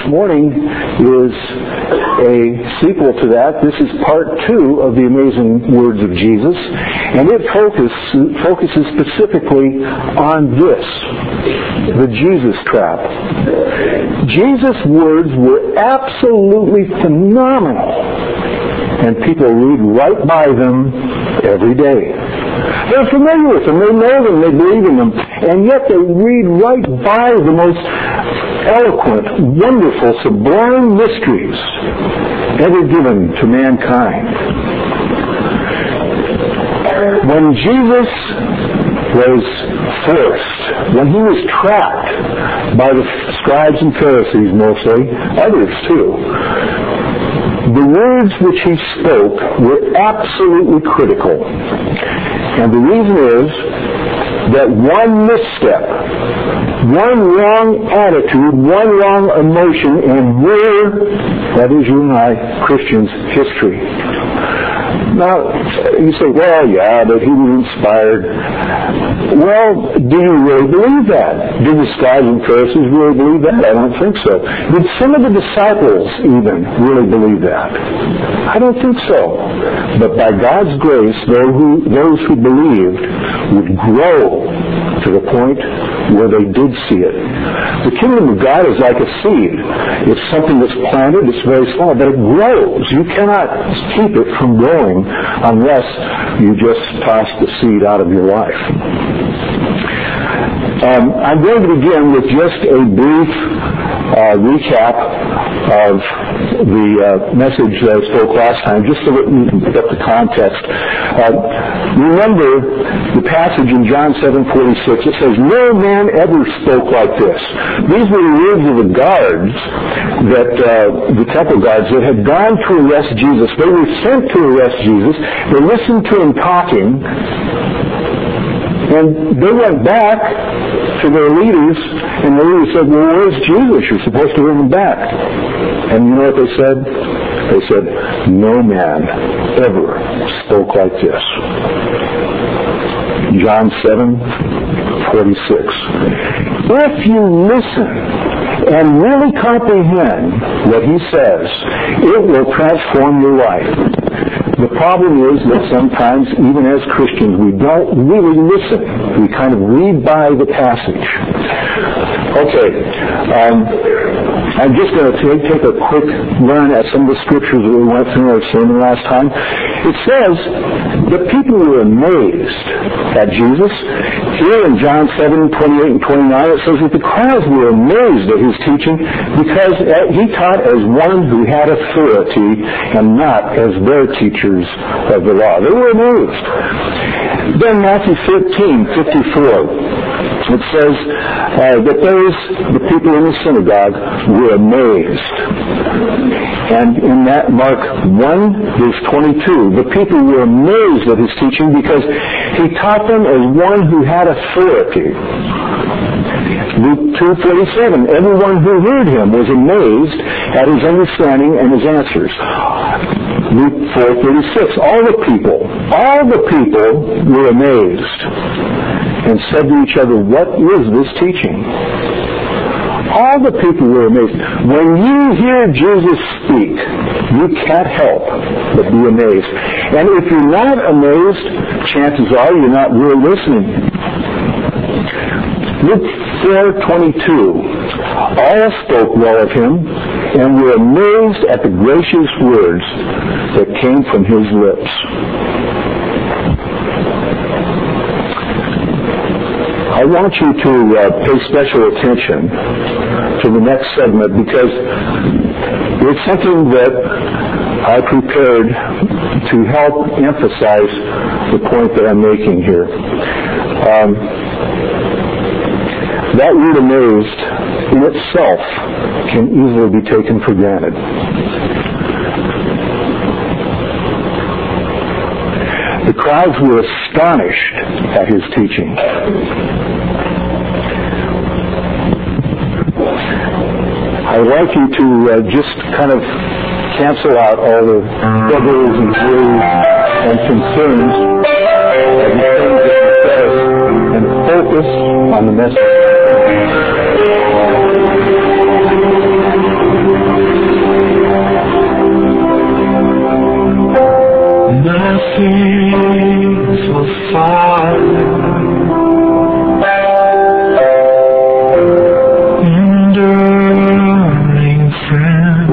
morning is a sequel to that. This is part 2 of the amazing words of Jesus, and it focuses specifically on this, the Jesus trap. Jesus' words were absolutely phenomenal, and people read right by them every day. They're familiar with them, they know them, they believe in them, and yet they read right by the most eloquent, wonderful, sublime mysteries ever given to mankind. When Jesus was forced, when he was trapped by the scribes and Pharisees mostly, others too, the words which he spoke were absolutely critical. And the reason is that one misstep, one wrong attitude, one wrong emotion, and we're, that is you and I, Christians, history. Now, you say, well, yeah, but he was inspired. Well, do you really believe that? Did the scribes and Pharisees really believe that? I don't think so. Did some of the disciples even really believe that? I don't think so. But by God's grace, those who believed would grow to the point where they did see it. The kingdom of God is like a seed. It's something that's planted, it's very small, but it grows. You cannot keep it from growing unless you just toss the seed out of your life. I'm going to begin with just a brief recap of the message that I spoke last time, just so that you can pick up the context. Remember the passage in John 7:46. It says, "No man ever spoke like this." These were the words of the guards, the temple guards, that had gone to arrest Jesus. They were sent to arrest Jesus. They listened to him talking, and they went back to their leaders, and the leaders said, well, where's Jesus? You're supposed to bring him back. And you know what they said? They said, no man ever spoke like this. John 7:46. If you listen and really comprehend what he says, it will transform your life. The problem is that sometimes, even as Christians, we don't really listen. We kind of read by the passage. Okay, I'm just going to take a quick run at some of the scriptures that we went through in our sermon last time. It says that people were amazed at Jesus. Here in John 7:28 and 29, it says that the crowds were amazed at his teaching because he taught as one who had authority and not as their teachers of the law. They were amazed. Then Matthew 13:54. It says that the people in the synagogue were amazed. And in that Mark 1:22, the people were amazed at his teaching because he taught them as one who had authority. Luke 2:47, everyone who heard him was amazed at his understanding and his answers. Luke 4:36, all the people were amazed and said to each other, what is this teaching? All the people were amazed. When you hear Jesus speak, you can't help but be amazed. And if you're not amazed, chances are you're not really listening. Luke 4:22, all spoke well of him and were amazed at the gracious words that came from his lips. I want you to pay special attention to the next segment because it's something that I prepared to help emphasize the point that I'm making here. That word amazed in itself can easily be taken for granted. The crowds were astonished at his teaching. I'd like you to just kind of cancel out all the struggles and worries and concerns and focus on the message. faithful Father, enduring friend,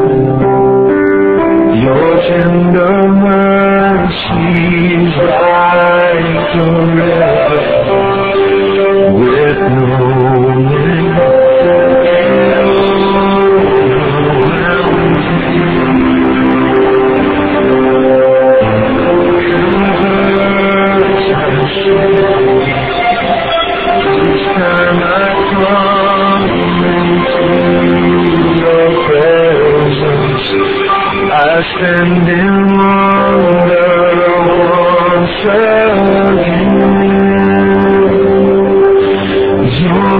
your tender mercies like the river with no end. I stand in wonder once again. Your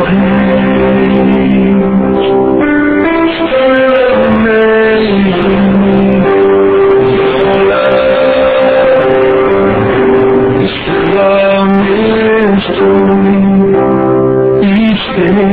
hands still amazing me. Your love is still a mystery. Each day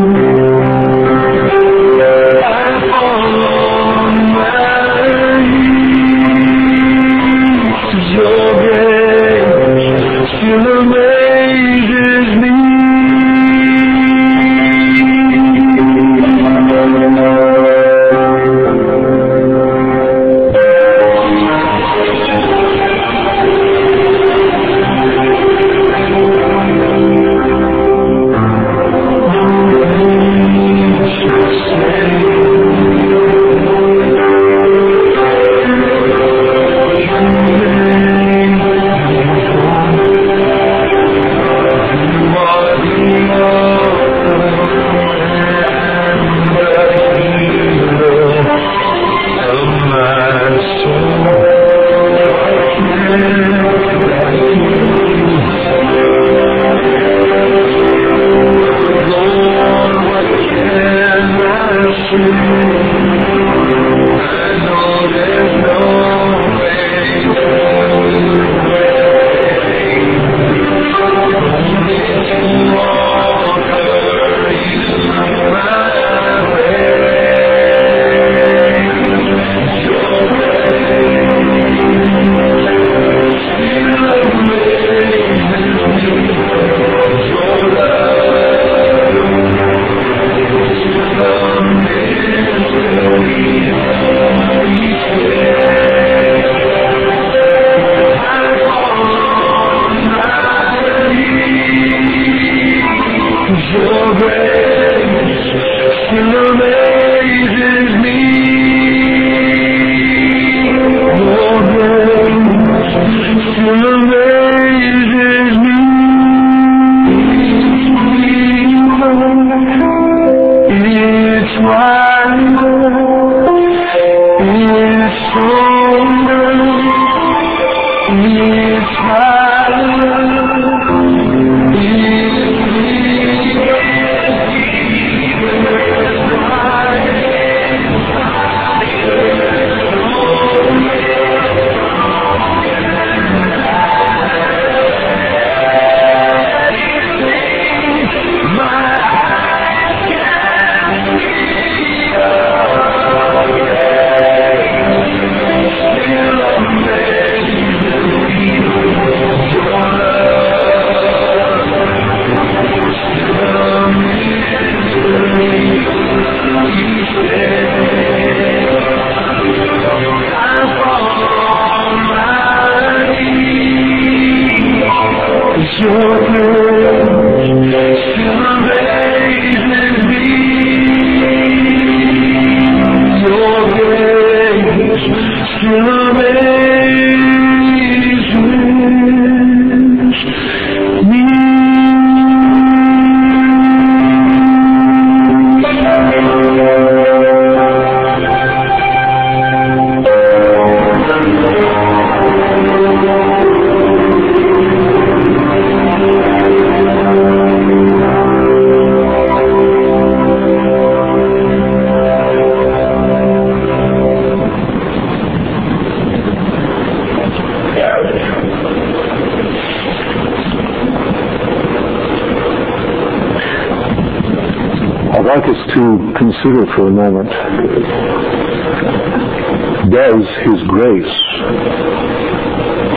I'd like us to consider for a moment, does His grace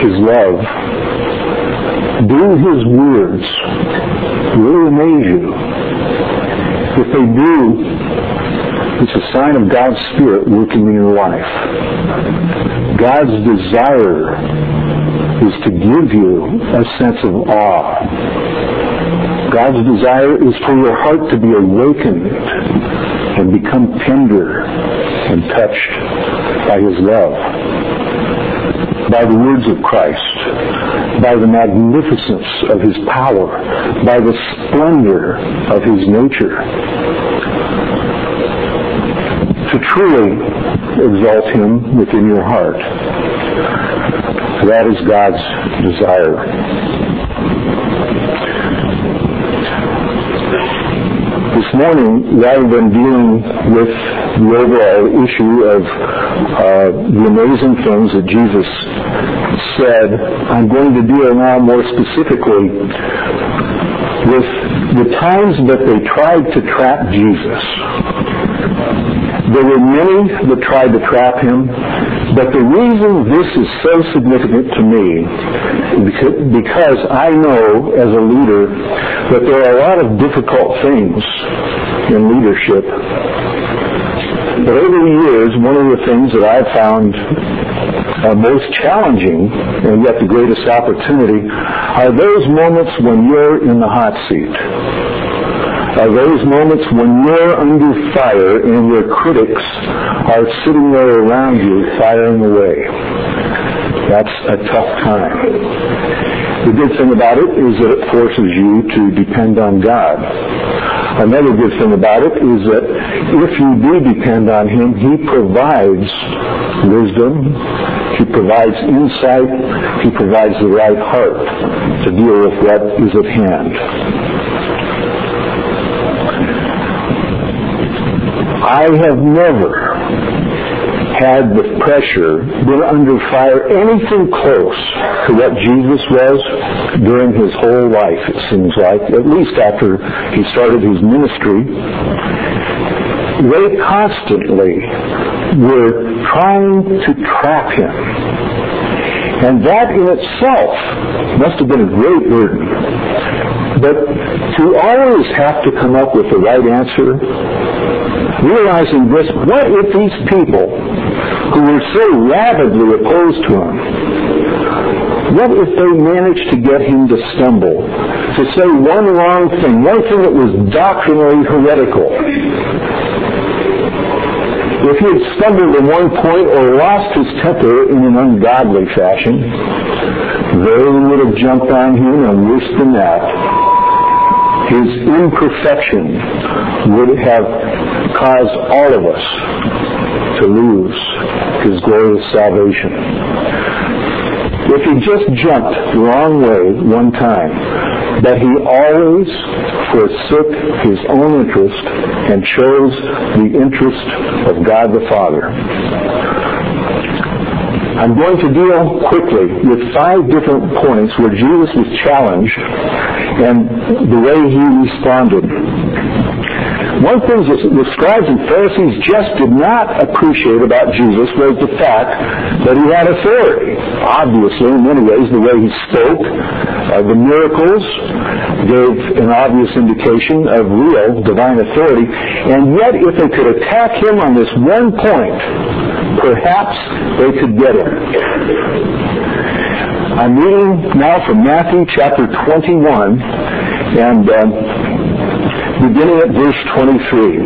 His love, do His words really amaze you? If they do, it's a sign of God's Spirit working in your life. God's desire is to give you a sense of awe. God's desire is for your heart to be awakened and become tender and touched by His love, by the words of Christ, by the magnificence of His power, by the splendor of His nature. To truly exalt Him within your heart. That is God's desire. This morning, rather than dealing with the overall issue of the amazing things that Jesus said, I'm going to deal now more specifically with the times that they tried to trap Jesus. There were many that tried to trap Him, but the reason this is so significant to me is because I know as a leader that there are a lot of difficult things in leadership. But over the years, one of the things that I've found most challenging and yet the greatest opportunity are those moments when you're in the hot seat. Are those moments when you're under fire and your critics are sitting there around you firing away. That's a tough time. The good thing about it is that it forces you to depend on God. Another good thing about it is that if you do depend on Him, He provides wisdom, He provides insight, He provides the right heart to deal with what is at hand. I have never had the pressure, been under fire, anything close to what Jesus was during His whole life, it seems like, at least after He started His ministry. They constantly were trying to trap Him. And that in itself must have been a great burden. But to always have to come up with the right answer, realizing this, what if these people who were so rabidly opposed to Him, what if they managed to get Him to stumble, to say one wrong thing, one thing that was doctrinally heretical? If he had stumbled at one point or lost his temper in an ungodly fashion, they would have jumped on Him, and worse than that, His imperfection would have caused all of us to lose His glorious salvation. If he just jumped the wrong way one time, but he always forsook his own interest and chose the interest of God the Father. I'm going to deal quickly with 5 different points where Jesus was challenged and the way He responded. One thing that the scribes and Pharisees just did not appreciate about Jesus was the fact that He had authority. Obviously, in many ways, the way He spoke, the miracles gave an obvious indication of real divine authority. And yet, if they could attack Him on this one point, perhaps they could get Him. I'm reading now from Matthew chapter 21 and beginning at verse 23.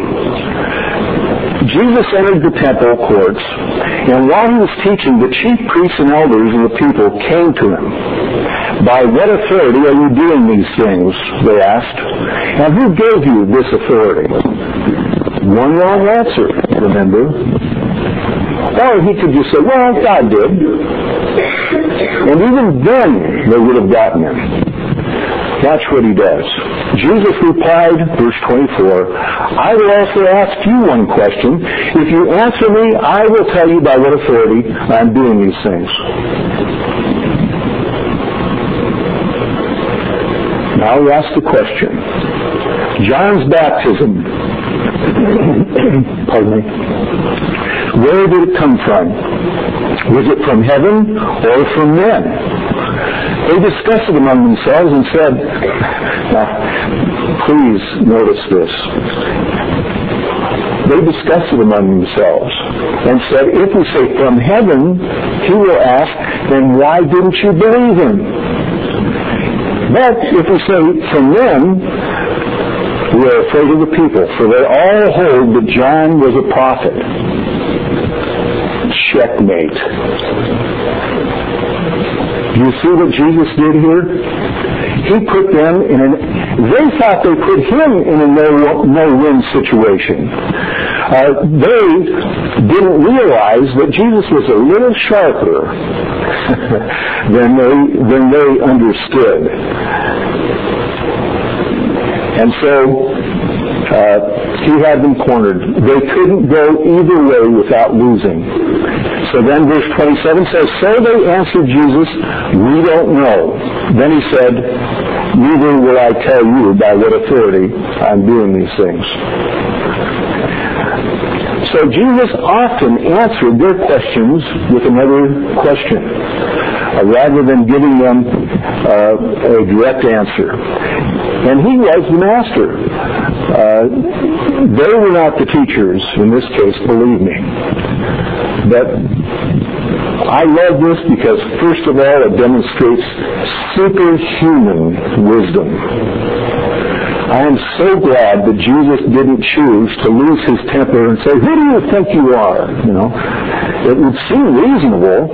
Jesus entered the temple courts, and while He was teaching, the chief priests and elders of the people came to Him. By what authority are you doing these things? They asked. And who gave you this authority? One wrong answer, remember? Or he could just say, well, God did. And even then, they would have gotten Him. Watch what He does. Jesus replied, verse 24, I will also ask you one question. If you answer me, I will tell you by what authority I'm doing these things. Now we ask the question. John's baptism, pardon me, where did it come from? Was it from heaven or from men? They discussed it among themselves and said, now, please notice this. They discussed it among themselves and said, if we say from heaven, he will ask, then why didn't you believe him? But if we say from men, we are afraid of the people, for they all hold that John was a prophet. Checkmate. Do you see what Jesus did here? He put them in they thought they put him in a no-win situation. They didn't realize that Jesus was a little sharper than they understood. And so he had them cornered. They couldn't go either way without losing. So then verse 27 says, so they answered Jesus, we don't know. Then he said, neither will I tell you by what authority I'm doing these things. So Jesus often answered their questions with another question, rather than giving them a direct answer. And he was the master. They were not the teachers in this case, believe me. But I love this because, first of all, it demonstrates superhuman wisdom. I am so glad that Jesus didn't choose to lose his temper and say, who do you think you are? You know, it would seem reasonable.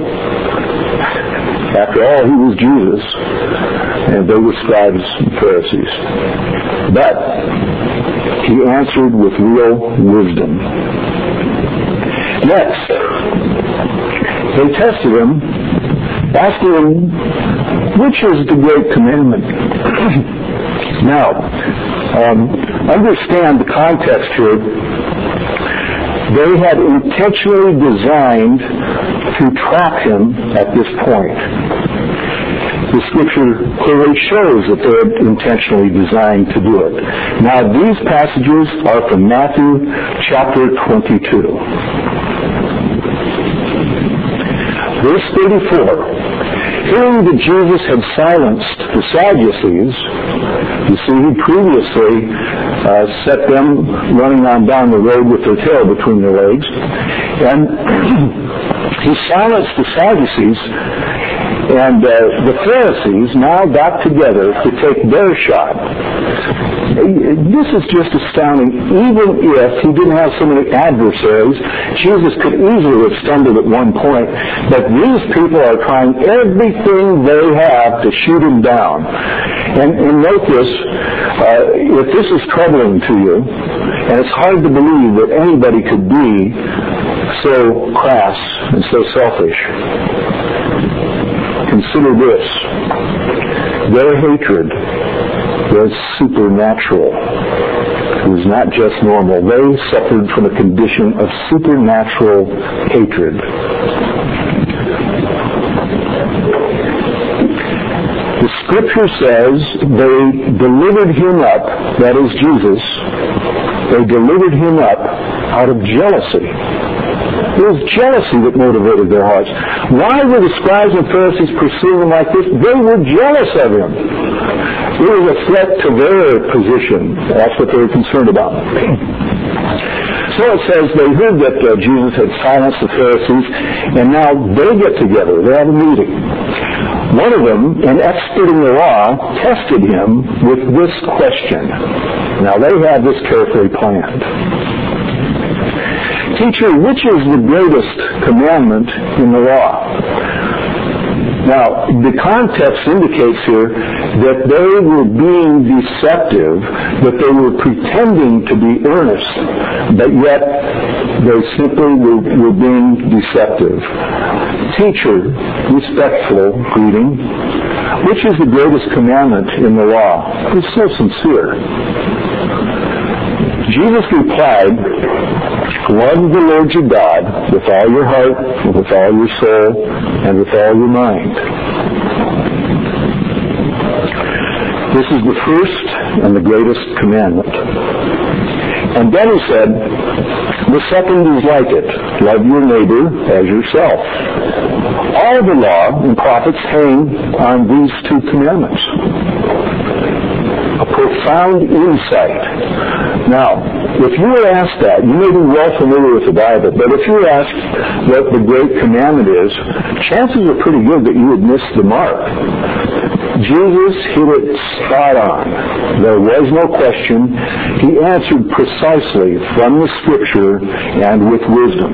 After all, he was Jesus, and they were scribes and Pharisees. But he answered with real wisdom. Next, they tested him, asking him, which is the great commandment? Now, understand the context here. They had intentionally designed to trap him at this point. The scripture clearly shows that they had intentionally designed to do it. Now, these passages are from Matthew chapter 22. Verse 34. Hearing that Jesus had silenced the Sadducees, you see, he previously set them running on down the road with their tail between their legs, and he silenced the Sadducees, and the Pharisees now got together to take their shot. This is just astounding. Even if he didn't have so many adversaries, Jesus could easily have stumbled at one point. But these people are trying everything they have to shoot him down. And note this, if this is troubling to you, and it's hard to believe that anybody could be so crass and so selfish, consider this. Their hatred was supernatural. It was not just normal. They suffered from a condition of supernatural hatred. The scripture says they delivered him up, that is Jesus, they delivered him up out of jealousy. It was jealousy that motivated their hearts. Why were the scribes and Pharisees pursuing him like this? They were jealous of him. It was a threat to their position. That's what they were concerned about. So it says they heard that Jesus had silenced the Pharisees, and now they get together. They have a meeting. One of them, an expert in the law, tested him with this question. Now they had this carefully planned. Teacher, which is the greatest commandment in the law? Now, the context indicates here that they were being deceptive, that they were pretending to be earnest, but yet they simply were being deceptive. Teacher, respectful greeting, which is the greatest commandment in the law? It's so sincere. Jesus replied, love the Lord your God with all your heart, with all your soul, and with all your mind. This is the first and the greatest commandment. And then he said, the second is like it. Love your neighbor as yourself. All the law and prophets hang on these two commandments. A profound insight. Now, if you were asked that, you may be well familiar with the Bible, but if you were asked what the great commandment is, chances are pretty good that you would miss the mark. Jesus hit it spot on. There was no question. He answered precisely from the Scripture and with wisdom.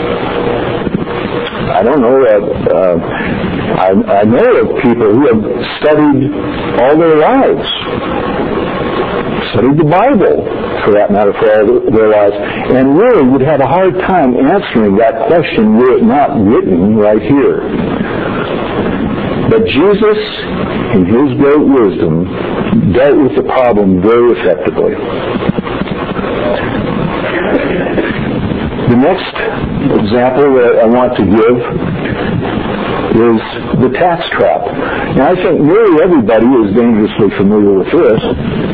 I don't know that I know of people who have studied all their lives, studied the Bible, for that matter, for all their lives, and really would have a hard time answering that question were it not written right here. But Jesus, in his great wisdom, dealt with the problem very effectively. The next example that I want to give is the tax trap. Now, I think nearly everybody is dangerously familiar with this.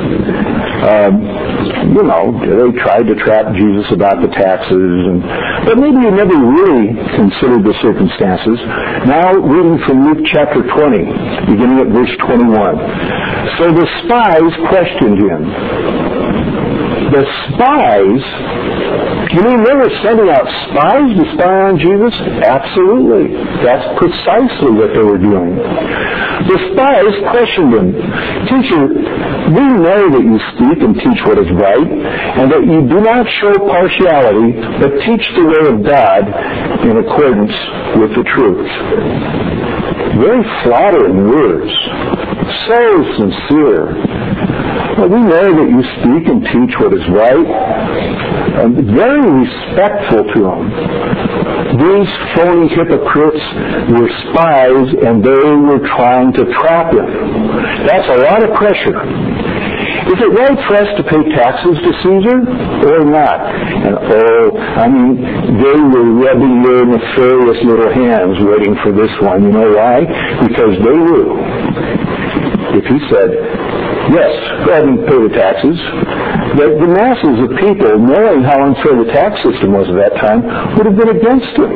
They tried to trap Jesus about the taxes, but maybe you never really considered the circumstances. Now, reading from Luke chapter 20, beginning at verse 21. So the spies questioned him. The spies? You mean they were sending out spies to spy on Jesus? Absolutely. That's precisely what they were doing. The spies questioned him. Teacher, we know that you speak and teach what is right, and that you do not show partiality, but teach the way of God in accordance with the truth. Very flattering words. So sincere. Well, we know that you speak and teach what is right. Very respectful to him. These phony hypocrites were spies, and they were trying to trap him. That's a lot of pressure. Is it right for us to pay taxes to Caesar or not? And they were rubbing their nefarious little hands waiting for this one. You know why? Because they knew if he said, yes, go ahead and pay the taxes, the masses of people, knowing how unfair the tax system was at that time, would have been against him.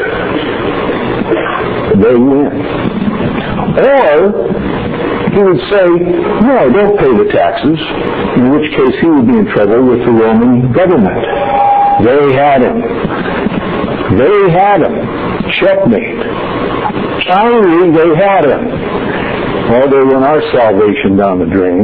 They win. Or he would say, no, don't pay the taxes, in which case he would be in trouble with the Roman government. They had him. They had him. Checkmate. Finally, they had him. Well, they run our salvation down the drain.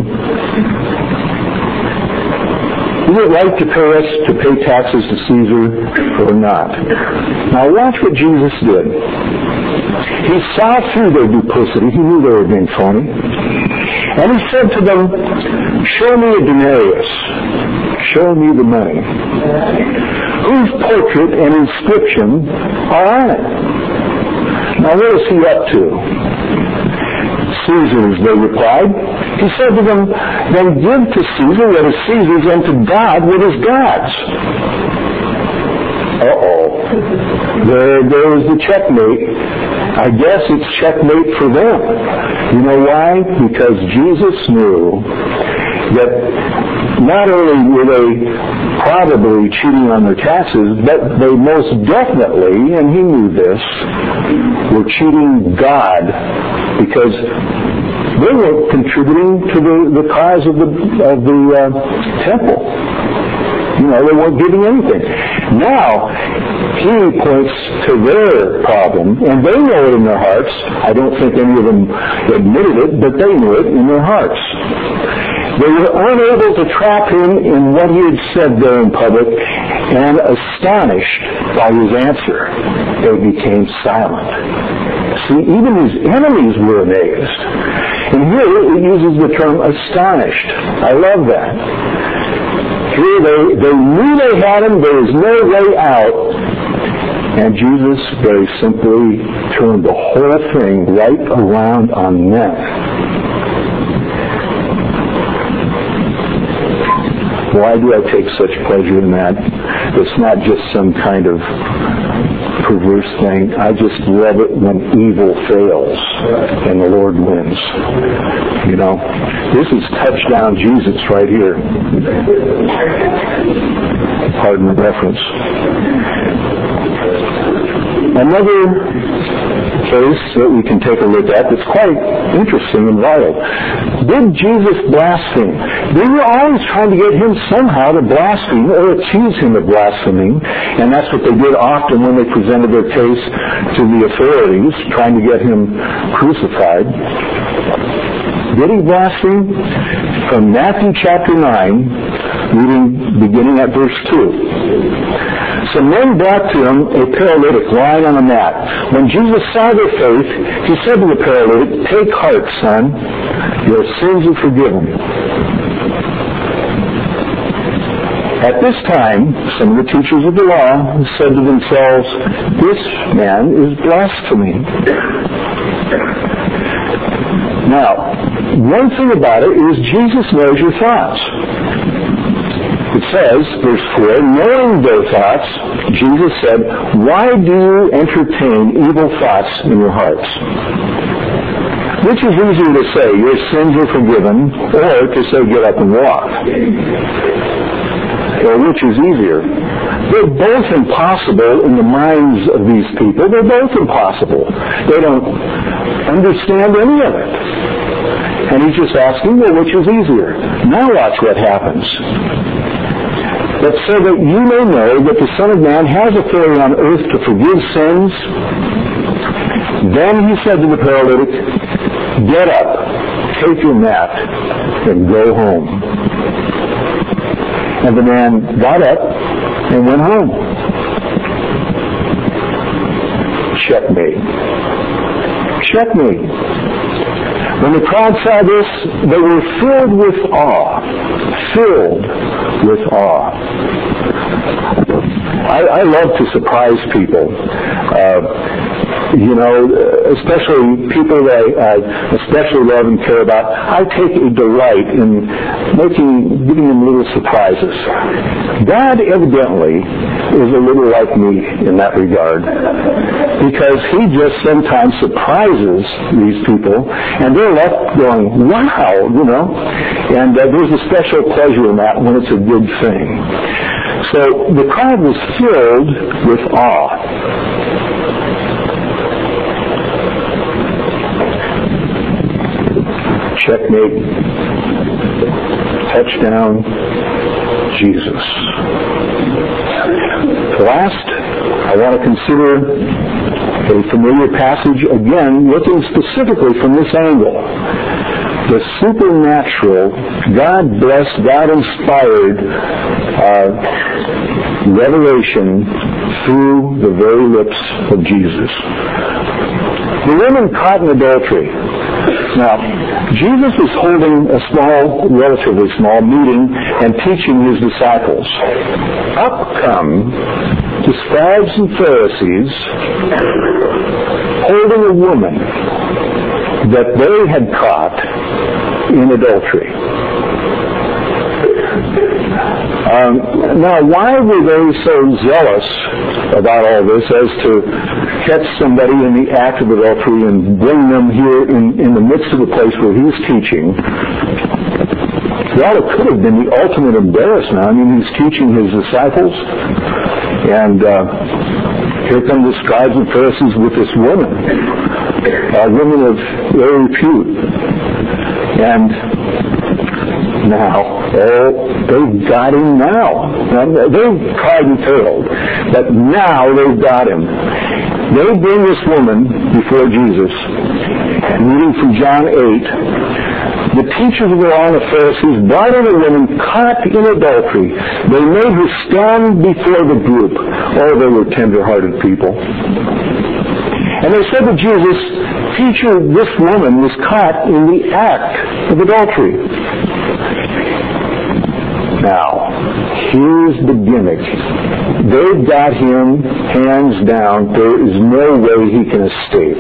Is it right to pay taxes to Caesar or not? Now watch what Jesus did. He saw through their duplicity. He knew they were being phony. And he said to them, show me a denarius. Show me the money. Whose portrait and inscription are on it? Now what is he up to? Caesar's, they replied. He said to them, then give to Caesar what is Caesar's, and to God what is God's. There goes the checkmate. I guess it's checkmate for them. You know why? Because Jesus knew that not only were they probably cheating on their taxes, but they most definitely, and he knew this, were cheating God, because they weren't contributing to the cause of the temple. They weren't giving anything. Now, he points to their problem, and they know it in their hearts. I don't think any of them admitted it, but they knew it in their hearts. They were unable to trap him in what he had said there in public, and astonished by his answer, they became silent. See, even his enemies were amazed. And here it uses the term astonished. I love that. Here they knew they had him, there was no way out, and Jesus very simply turned the whole thing right around on them. Why do I take such pleasure in that? It's not just some kind of perverse thing. I just love it when evil fails and the Lord wins. You know, this is touchdown Jesus right here. Pardon the reference. Another case that we can take a look at that's quite interesting and vital. Did Jesus blaspheme? They were always trying to get him somehow to blaspheme or accuse him of blaspheming, and that's what they did often when they presented their case to the authorities, trying to get him crucified. Did he blaspheme? From Matthew chapter 9, beginning at verse 2. Some men brought to him a paralytic lying on a mat. When Jesus saw their faith, he said to the paralytic, "Take heart, son, your sins are forgiven." At this time, some of the teachers of the law said to themselves, "This man is blaspheming." Now, one thing about it is Jesus knows your thoughts. It says, verse 4, knowing their thoughts, Jesus said, "Why do you entertain evil thoughts in your hearts?" Which is easier to say, "Your sins are forgiven," or to say, "Get up and walk"? Or which is easier? They're both impossible in the minds of these people. They're both impossible. They don't understand any of it. And he's just asking, well, which is easier? Now watch what happens. But so that you may know that the Son of Man has authority on earth to forgive sins, then he said to the paralytic, "Get up, take your mat, and go home." And the man got up and went home. Checkmate. Checkmate. When the crowd saw this, they were filled with awe. Filled with awe. I love to surprise people. Especially people that I especially love and care about. I take a delight in giving them little surprises. God evidently is a little like me in that regard, because he just sometimes surprises these people, and they're left going, "Wow," and there's a special pleasure in that when it's a good thing. So the crowd was filled with awe. Checkmate. Touchdown. Jesus. Last, I want to consider a familiar passage again, looking specifically from this angle. The supernatural, God-blessed, God-inspired revelation through the very lips of Jesus. The woman caught in adultery. Now, Jesus was holding a relatively small meeting and teaching his disciples. Up come the scribes and Pharisees holding a woman that they had caught in adultery. Now, why were they so zealous about all this as to catch somebody in the act of adultery and bring them here in the midst of the place where he's teaching? Well, it could have been the ultimate embarrassment. I mean, he's teaching his disciples, and here come the scribes and Pharisees with this woman, a woman of ill repute. And now, they've got him now. They've tried and failed, but now they've got him. They bring this woman before Jesus. Reading from John 8, the teachers of the law and the Pharisees brought in a woman caught in adultery. They made her stand before the group. Oh, they were tender-hearted people. And they said to Jesus, "Teacher, this woman was caught in the act of adultery." Now, here's the gimmick. They've got him hands down. There is no way he can escape.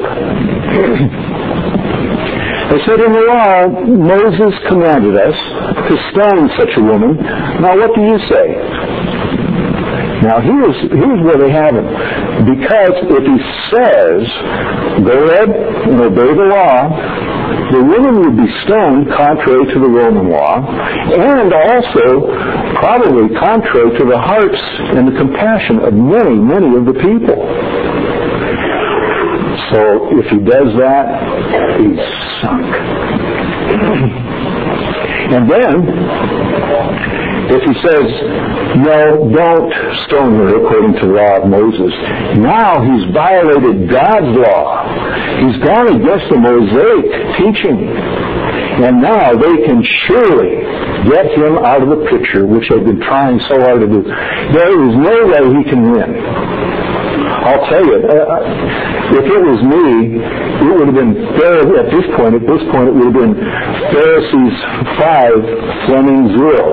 They said, "In the law, Moses commanded us to stone such a woman. Now, what do you say?" Now here's where they have it. Because if he says, go ahead and obey the law, the woman would be stoned contrary to the Roman law, and also probably contrary to the hearts and the compassion of many, many of the people. So if he does that, he's sunk. And then, if he says, no, don't stone her according to the law of Moses, now he's violated God's law. He's gone against the Mosaic teaching. And now they can surely get him out of the picture, which they've been trying so hard to do. There is no way he can win. I'll tell you, if it was me, it would have been, at this point, it would have been Pharisees 5, Fleming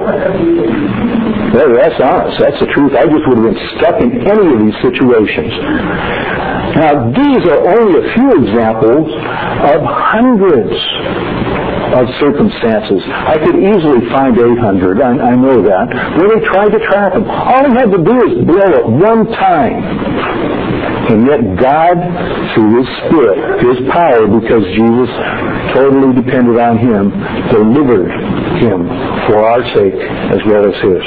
0. That's honest. That's the truth. I just would have been stuck in any of these situations. Now, these are only a few examples of hundreds of circumstances. I could easily find 800. I know that. When they tried to trap him, all he had to do is blow it one time. And yet God, through His Spirit, His power, because Jesus totally depended on Him, delivered him for our sake as well as His.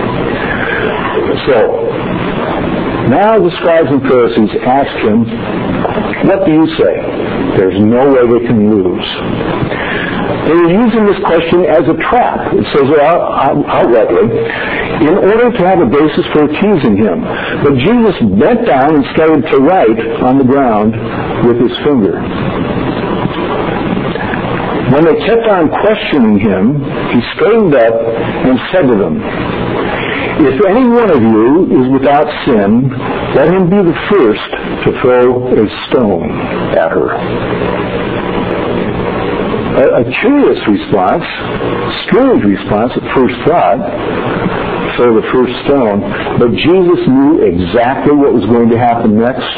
So, now the scribes and Pharisees ask him, what do you say? There's no way they can lose. They were using this question as a trap. It says outrightly, in order to have a basis for accusing him. But Jesus bent down and started to write on the ground with his finger. When they kept on questioning him, he straightened up and said to them, if any one of you is without sin, let him be the first to throw a stone at her. A curious response, strange response at first thought, throw the first stone, but Jesus knew exactly what was going to happen next.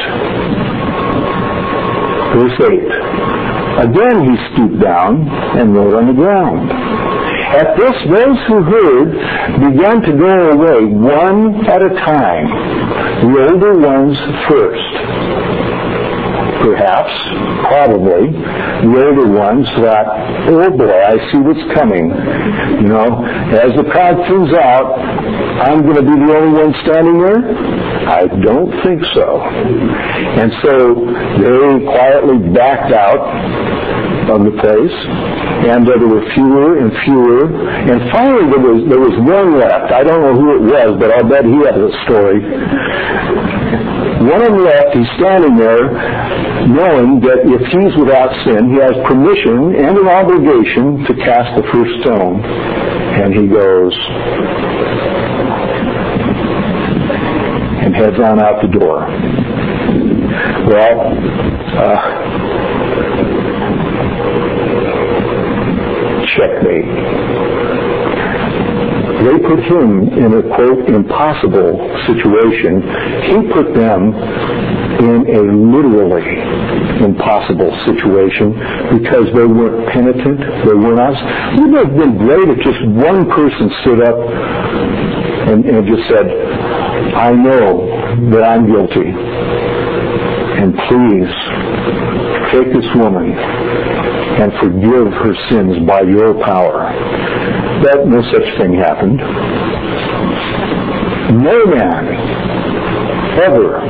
Verse 8. Again he stooped down and wrote on the ground. At this, those who heard began to go away one at a time, the older ones first. Perhaps, probably, the older ones thought, oh boy, I see what's coming. You know, as the crowd thins out, I'm going to be the only one standing there? I don't think so. And so they quietly backed out of the place, and there were fewer and fewer, and finally there was one left. I don't know who it was, but I'll bet he has a story. One of them left, he's standing there, knowing that if he's without sin, he has permission and an obligation to cast the first stone. And he goes and heads on out the door. Well, checkmate. They put him in a, quote, impossible situation. He put them in a literally impossible situation because they weren't penitent, they weren't honest. Wouldn't it have been great if just one person stood up and just said, I know that I'm guilty, and please take this woman and forgive her sins by your power. But no such thing happened. No man ever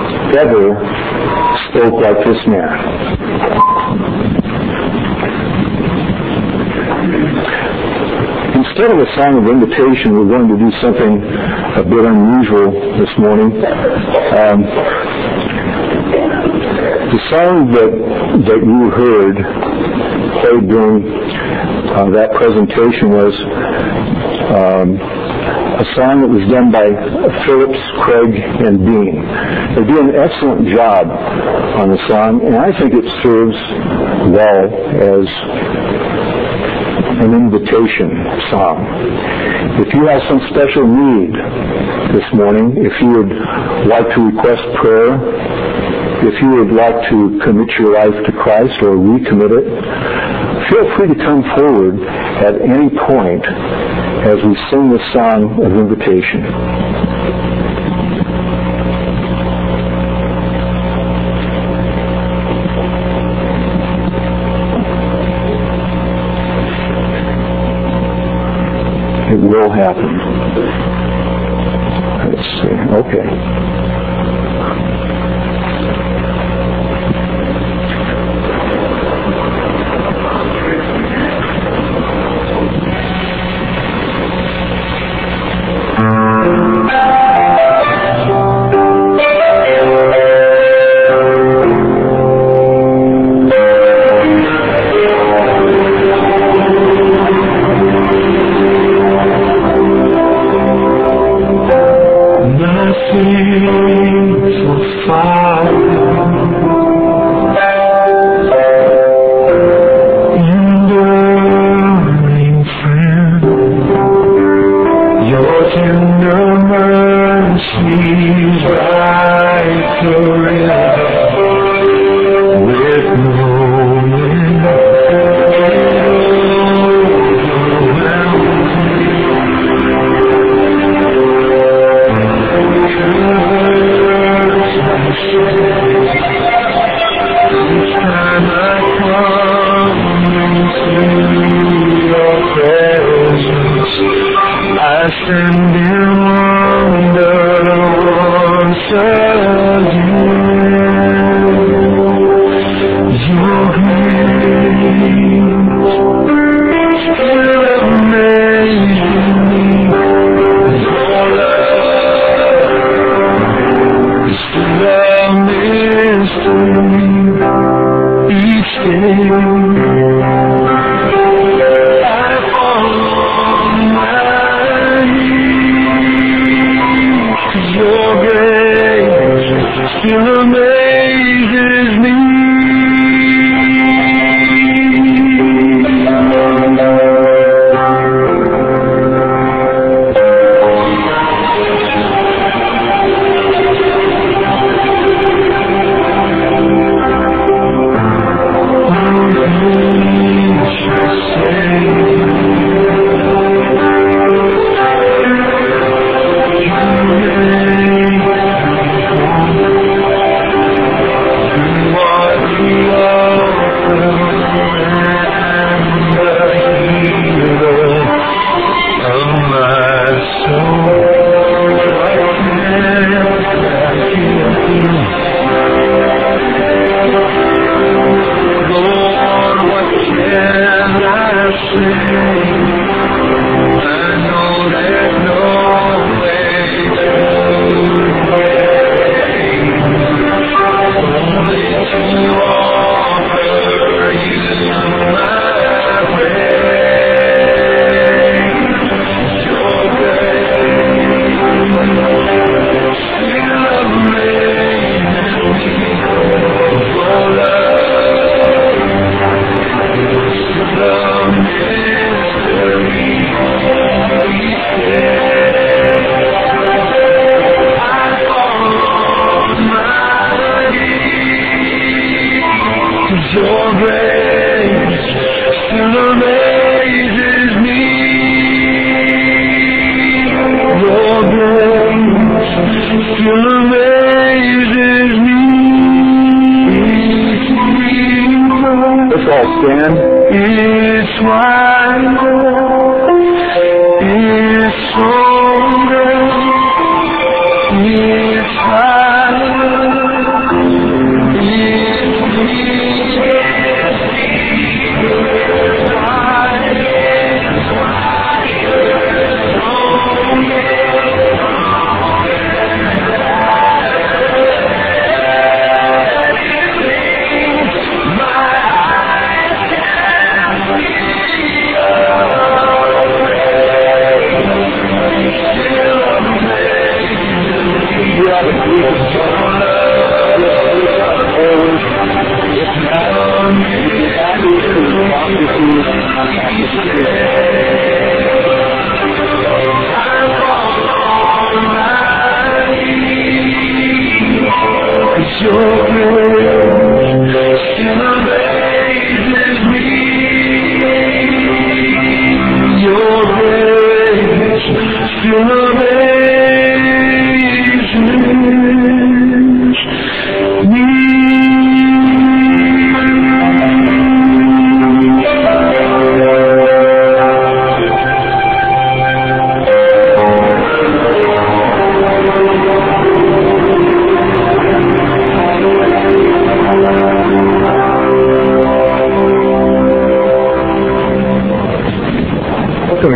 spoke like this man. Instead of a song of invitation, we're going to do something a bit unusual this morning. The song that you heard played during that presentation was a song that was done by Phillips, Craig, and Dean. They do an excellent job on the song, and I think it serves well as an invitation song. If you have some special need this morning, if you would like to request prayer, if you would like to commit your life to Christ or recommit it, feel free to come forward at any point as we sing this song of invitation. will happen. Let's see. Okay.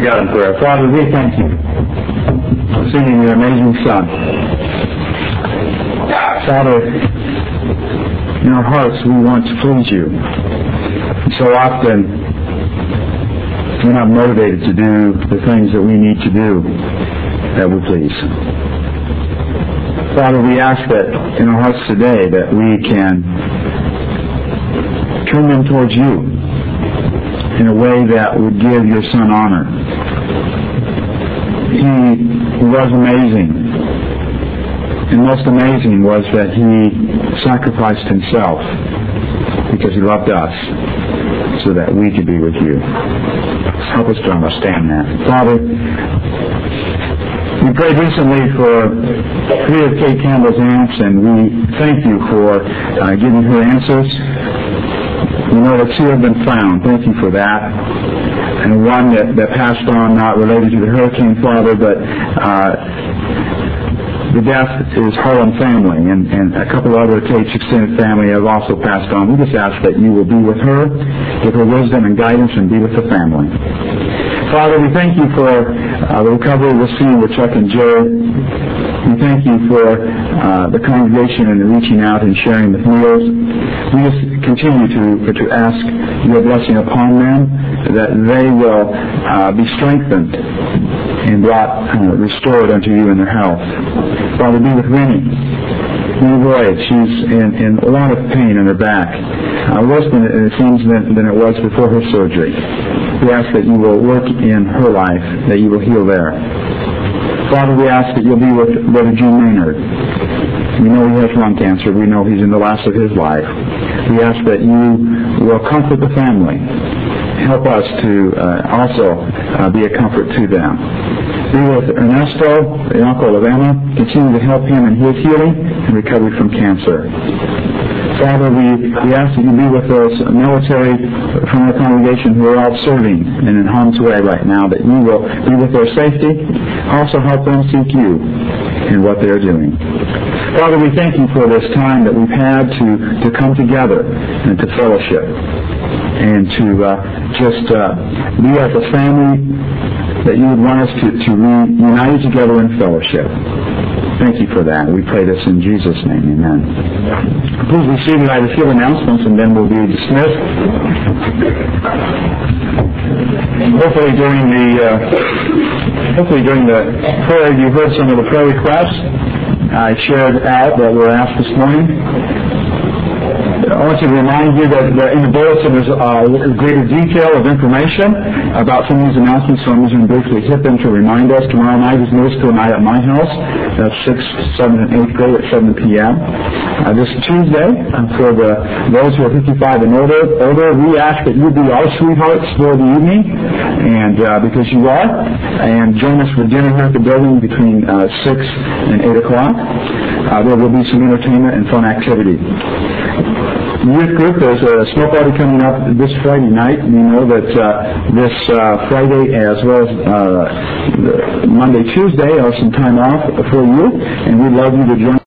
God in prayer. Father, we thank you for sending your amazing Son. Father, in our hearts we want to please you. So often we're not motivated to do the things that we need to do that would please. Father, we ask that in our hearts today that we can turn them towards you in a way that would give your Son honor. He was amazing. And most amazing was that he sacrificed himself because he loved us so that we could be with you. Help us to understand that. Father, we prayed recently for 3 of Kate Campbell's aunts, and we thank you for giving her answers. We know that 2 have been found. Thank you for that. And one that passed on, not related to the hurricane, Father, but the death is Harlan family, and a couple other Kate's extended family have also passed on. We just ask that you will be with her, give her wisdom and guidance, and be with the family. Father, we thank you for the recovery we're seeing with Chuck and Jared. We thank you for the congregation and the reaching out and sharing the meals. We just continue to ask your blessing upon them, that they will be strengthened and restored unto you in their health. Father, be with Rennie. Boy, she's in a lot of pain in her back, worse than it seems than it was before her surgery. We ask that you will work in her life, that you will heal there. Father, we ask that you'll be with Brother Gene Maynard. We know he has lung cancer. We know he's in the last of his life. We ask that you will comfort the family. Help us to also be a comfort to them. Be with Ernesto, the uncle of Emma. Continue to help him in his healing and recovery from cancer. Father, we ask that you be with those military from our congregation who are out serving and in harm's way right now, that you will be with their safety. Also help them seek you in what they're doing. Father, we thank you for this time that we've had to come together and to fellowship and to just be as a family that you would want us to reunite together in fellowship. Thank you for that. We pray this in Jesus' name. Amen. Please be seated. I have a few announcements and then we'll be dismissed. Hopefully during the prayer you heard some of the prayer requests I shared out that were asked this morning. I want to remind you that in the bulletin there's a greater detail of information about some of these announcements, so I'm just going to briefly hit them to remind us. Tomorrow night is Middle School Night at my house. That's 6th, 7th, and 8th grade at 7 p.m. This Tuesday, for those who are 55 and older, we ask that you be our sweethearts for the evening, and because you are, and join us for dinner here at the building between 6 and 8 o'clock. There will be some entertainment and fun activity. Youth group, there's a smoke party coming up this Friday night. We know that this Friday as well as Monday, Tuesday are some time off for you, and we'd love you to join